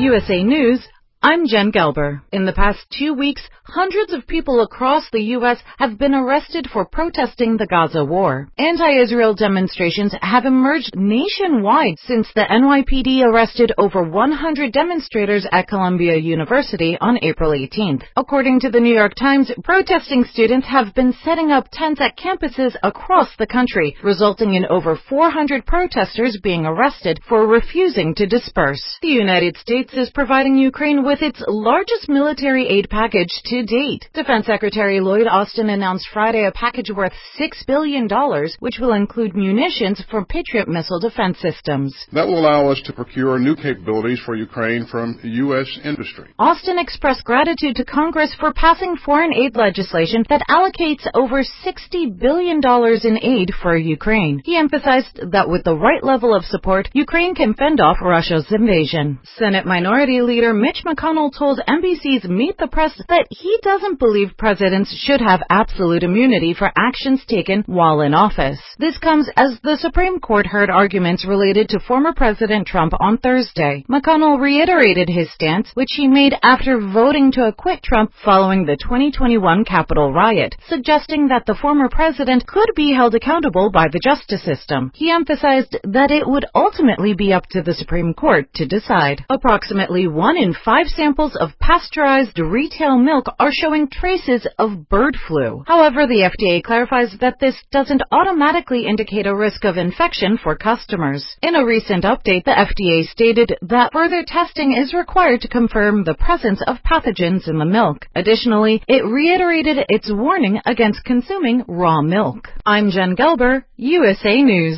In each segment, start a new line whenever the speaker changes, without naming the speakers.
USA News, I'm Jen Gelber. In the past 2 weeks, hundreds of people across the U.S. have been arrested for protesting the Gaza war. Anti-Israel demonstrations have emerged nationwide since the NYPD arrested over 100 demonstrators at Columbia University on April 18th. According to the New York Times, protesting students have been setting up tents at campuses across the country, resulting in over 400 protesters being arrested for refusing to disperse. The United States is providing Ukraine with its largest military aid package to date. Defense Secretary Lloyd Austin announced Friday a package worth $6 billion, which will include munitions for Patriot missile defense systems.
That will allow us to procure new capabilities for Ukraine from U.S. industry.
Austin expressed gratitude to Congress for passing foreign aid legislation that allocates over $60 billion in aid for Ukraine. He emphasized that with the right level of support, Ukraine can fend off Russia's invasion. Senate Minority Leader Mitch McConnell told NBC's Meet the Press that he doesn't believe presidents should have absolute immunity for actions taken while in office. This comes as the Supreme Court heard arguments related to former President Trump on Thursday. McConnell reiterated his stance, which he made after voting to acquit Trump following the 2021 Capitol riot, suggesting that the former president could be held accountable by the justice system. He emphasized that it would ultimately be up to the Supreme Court to decide. Approximately 1 in 5 samples of pasteurized retail milk are showing traces of bird flu. However, the FDA clarifies that this doesn't automatically indicate a risk of infection for customers. In a recent update, the FDA stated that further testing is required to confirm the presence of pathogens in the milk. Additionally, it reiterated its warning against consuming raw milk. I'm Jen Gelber, USA News.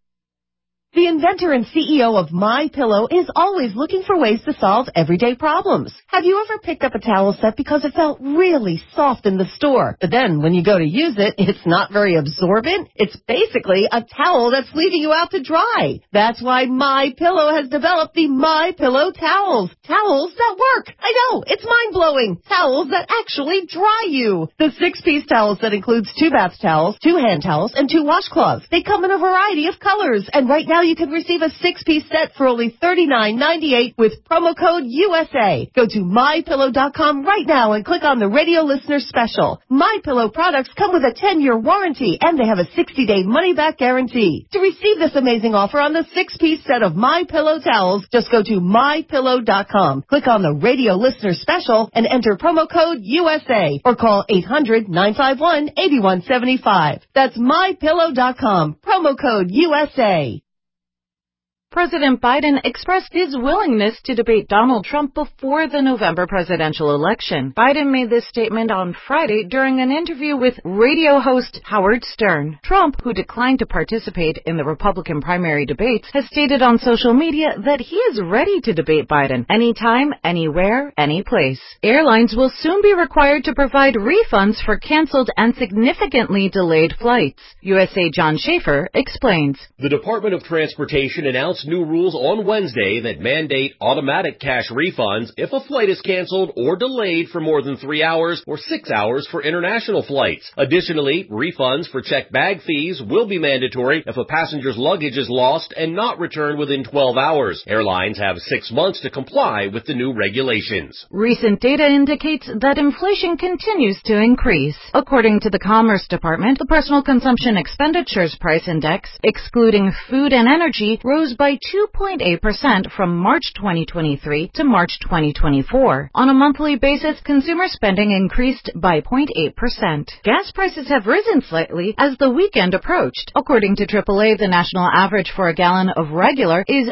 The inventor and CEO of MyPillow is always looking for ways to solve everyday problems. Have you ever picked up a towel set because it felt really soft in the store, but then when you go to use it, it's not very absorbent? It's basically a towel that's leaving you out to dry. That's why MyPillow has developed the MyPillow towels. Towels that work. I know, it's mind-blowing. Towels that actually dry you. The 6-piece towel set includes 2 bath towels, 2 hand towels, and 2 washcloths. They come in a variety of colors, and right now you can receive a 6-piece set for only $39.98 with promo code USA. Go to MyPillow.com right now and click on the radio listener special. MyPillow products come with a 10-year warranty and they have a 60-day money-back guarantee. To receive this amazing offer on the 6-piece set of MyPillow towels, just go to MyPillow.com. Click on the radio listener special and enter promo code USA or call 800-951-8175. That's MyPillow.com. Promo code USA.
President Biden expressed his willingness to debate Donald Trump before the November presidential election. Biden made this statement on Friday during an interview with radio host Howard Stern. Trump, who declined to participate in the Republican primary debates, has stated on social media that he is ready to debate Biden anytime, anywhere, any place. Airlines will soon be required to provide refunds for canceled and significantly delayed flights. USA John Schaefer explains.
The Department of Transportation announced new rules on Wednesday that mandate automatic cash refunds if a flight is canceled or delayed for more than 3 hours or 6 hours for international flights. Additionally, refunds for checked bag fees will be mandatory if a passenger's luggage is lost and not returned within 12 hours. Airlines have 6 months to comply with the new regulations.
Recent data indicates that inflation continues to increase. According to the Commerce Department, the Personal Consumption Expenditures Price Index, excluding food and energy, rose by 2.8% from March 2023 to March 2024. On a monthly basis, consumer spending increased by 0.8%. Gas prices have risen slightly as the weekend approached. According to AAA, the national average for a gallon of regular is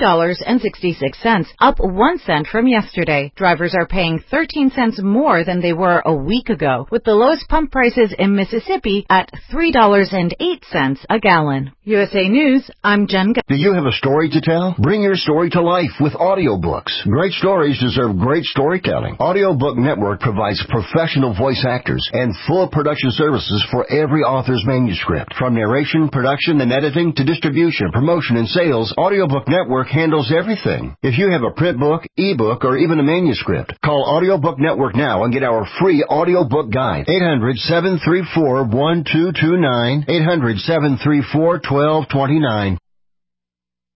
$3.66, up 1 cent from yesterday. Drivers are paying 13 cents more than they were a week ago, with the lowest pump prices in Mississippi at $3.08 a gallon. USA News, I'm Jen.
Do you have a story to tell? Bring your story to life with audiobooks. Great stories deserve great storytelling. Audiobook Network provides professional voice actors and full production services for every author's manuscript. From narration, production, and editing to distribution, promotion, and sales, Audiobook Network handles everything. If you have a print book, ebook, or even a manuscript, call Audiobook Network now and get our free audiobook guide. 800-734-1229. 800-734-1229.